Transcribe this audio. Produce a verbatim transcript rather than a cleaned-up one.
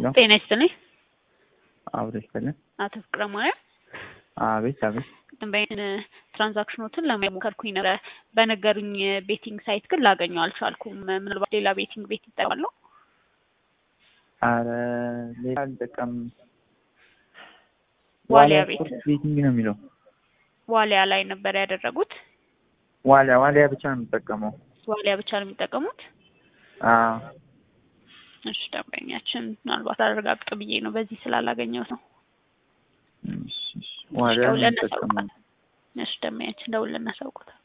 ጤና ይስጥልኝ አብረሽ ከለ አቶ ፍቅረ ማርያም አቤት አቤት ደንበኛ ትራንዛክሽኖችን ለመሞከርኩኝ ነበር በነገሩኝ ቤቲንግ ሳይት ግን ላገኘው አልቻልኩም ምናልባት ሌላ ቤቲንግ ቤት ይጠቀማሉ አረ ሌላ አልጠቀም ዋሊያ ቤት ቤቲንግ ነው የሚለው ዋሊያ ላይ ነበር ያደረጉት ዋሊያ ዋሊያ ብቻ ነው የሚጠቀመው ዋሊያ ብቻ ነው የሚጠቀሙት አዎ እሺ ደንበኛችን ምናልባት አረጋግጥ ብዬ ነው በዚህ ስላላገኘው ነው እሺ ዋሊያ ነው የሚጠቀመው እሺ ደንበኛችን ደውልና ሳውቁታ